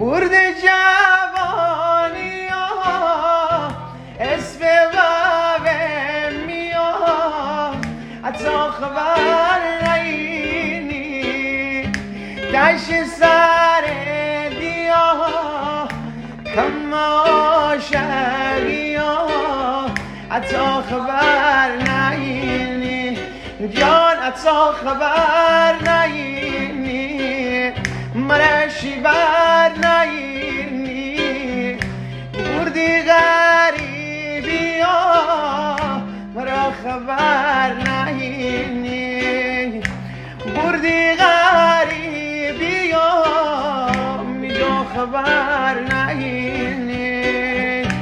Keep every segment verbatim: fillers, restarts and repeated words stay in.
برد جوانی ها اسم وابه میا اتاق بر نینی دش سر دیا کما شگیا اتاق بر نینی جان اتاق بر نینی مرشی بر نینی بردی غریبی ها مرا خبر نینی بردی غریبی ها میجا خبر نینی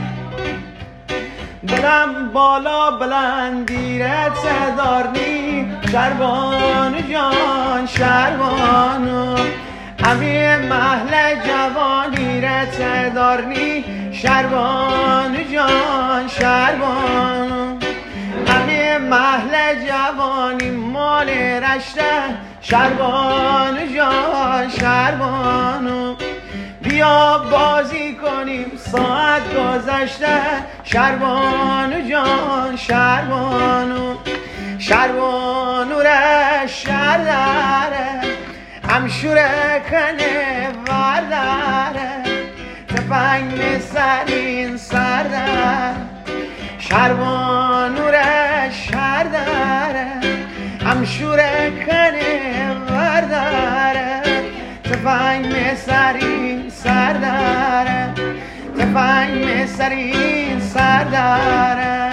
دلم بالا بلندیرت دارنی شربانو جان شربانو امی محل جوانی رت دارنی شربانو جان شربانو امی محل جوانی مال رشته شربانو جان شربانو بیا بازی کنیم ساعت گذشته شربانو جان شربانو شربانو ره شر داره همشوره کنه ورداره تفنگ سرین سردر شربانو ره شر داره همشوره کنه ورداره تفنگ سرین سردر تفنگ سرین سردر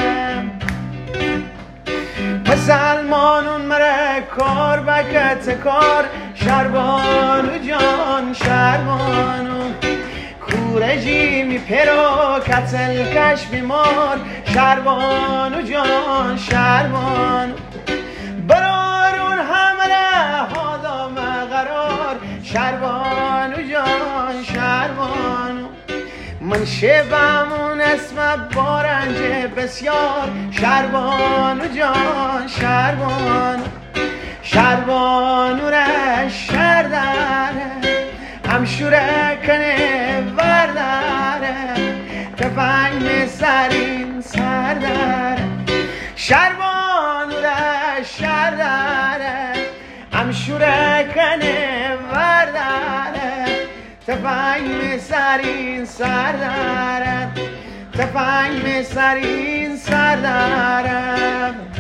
مسلمانون مره کار بکت کار شربانو جان شربانو کورجی می پرو کتل کش بیمار شربانو جان شربانو برارون همره هادام قرار شربانو جان شربانو من شبمون اسم بارنج بسیار شربانو جان شربانو شربانو ره شر داره همشوره کنه ورداره تفنگ سرین سر داره شربانو ره شر داره همشوره کنه ورداره تفنگ سرین سر داره تفنگ سرین سر داره